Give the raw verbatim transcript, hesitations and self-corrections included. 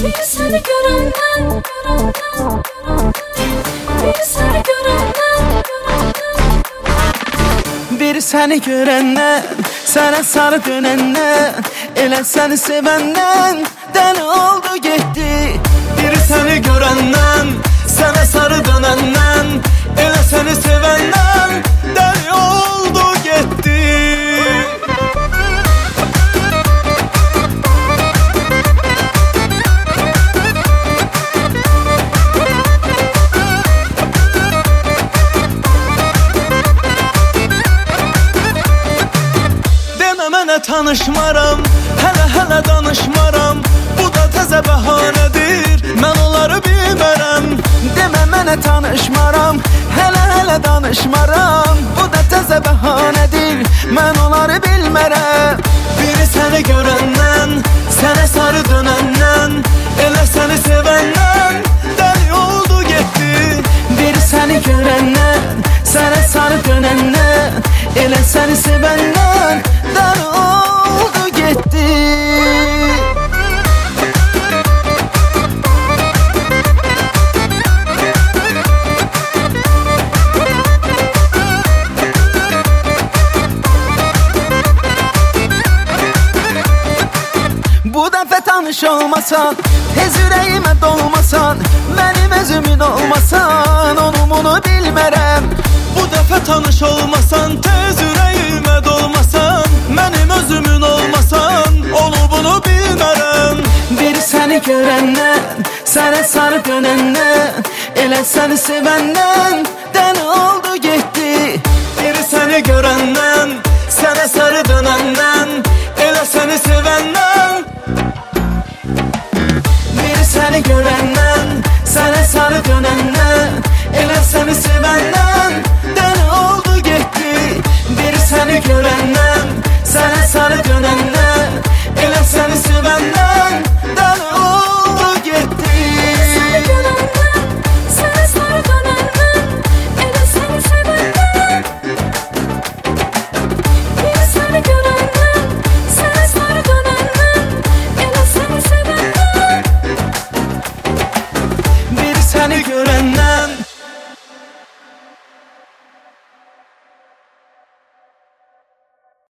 Bir seni görenden, görenden, bir seni görenden, bir seni görenden, sana sarı dönenden, elə seni sevenden, deli oldu gitti. Bir seni görenden, sana sarı dönenden, elə seni sevenden, deli oldu gitti. Mənə tanışmaram, hələ-hələ danışmaram, bu da təzə bəhanədir, mən onları bilmərəm. Demə mənə tanışmaram, hələ-hələ danışmaram, bu da təzə bəhanədir, mən onları bilmərəm. Biri səni görəndən, sənə sarı dönəndən, elə səni sevəndən, dəli oldu getdi. Biri səni görəndən, sənə sarı dönəndən, elə səni sevəndən, dəli oldu getdi. Bu dəfə tanış olmasan, tez ürəyimə dolmasan, mənim özümün olmasan, onu bunu bilmərəm. Bu dəfə tanış olmasan, tez ürəyimə dolmasan, mənim özümün olmasan, onu bunu bilmərəm. Bir səni görəndən, sənə sarı dönəndən, elə səni sevəndən, dəli oldu getdi. Bir səni görəndən, sənə sarı dönəndən, elə səni sevəndən. Bir səni görəndən, sənə sarı dönəndən,